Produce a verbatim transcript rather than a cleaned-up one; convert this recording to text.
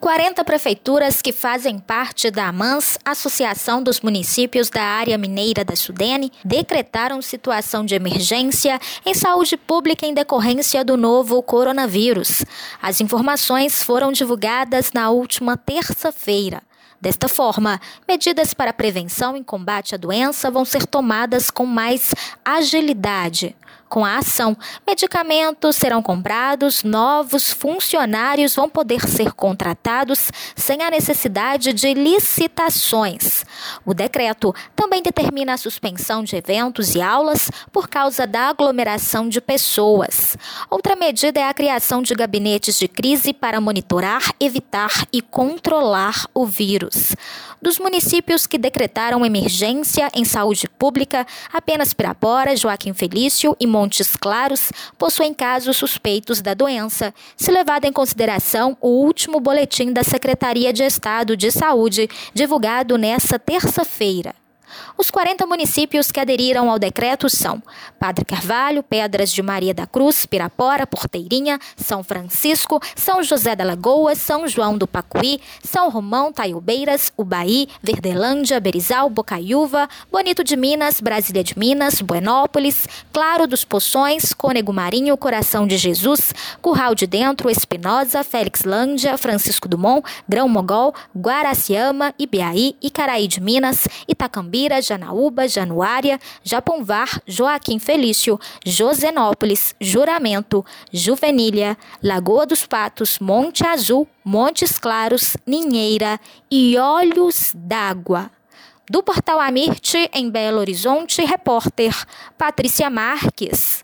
quarenta prefeituras que fazem parte da AMANS, Associação dos Municípios da Área Mineira da Sudene, decretaram situação de emergência em saúde pública em decorrência do novo coronavírus. As informações foram divulgadas na última terça-feira. Desta forma, medidas para prevenção e combate à doença vão ser tomadas com mais agilidade. Com a ação, medicamentos serão comprados, novos funcionários vão poder ser contratados sem a necessidade de licitações. O decreto também determina a suspensão de eventos e aulas por causa da aglomeração de pessoas. Outra medida é a criação de gabinetes de crise para monitorar, evitar e controlar o vírus. Dos municípios que decretaram emergência em saúde pública, apenas Pirapora, Joaquim Felício e Montes Claros possuem casos suspeitos da doença, se levado em consideração o último boletim da Secretaria de Estado de Saúde, divulgado nesta terça-feira. Os quarenta municípios que aderiram ao decreto são Padre Carvalho, Pedras de Maria da Cruz, Pirapora, Porteirinha, São Francisco, São José da Lagoa, São João do Pacuí, São Romão, Taiobeiras, Ubaí, Verdelândia, Berizal, Bocaiúva, Bonito de Minas, Brasília de Minas, Buenópolis, Claro dos Poções, Cônego Marinho, Coração de Jesus, Curral de Dentro, Espinosa, Félixlândia, Francisco Dumont, Grão-Mogol, Guaraciama, Ibiaí, Icaraí de Minas, Itacambira, Janaúba, Januária, Japonvar, Joaquim Felício, Josenópolis, Juramento, Juvenília, Lagoa dos Patos, Monte Azul, Montes Claros, Ninheira e Olhos d'Água. Do Portal Amirte, em Belo Horizonte, repórter Patrícia Marques.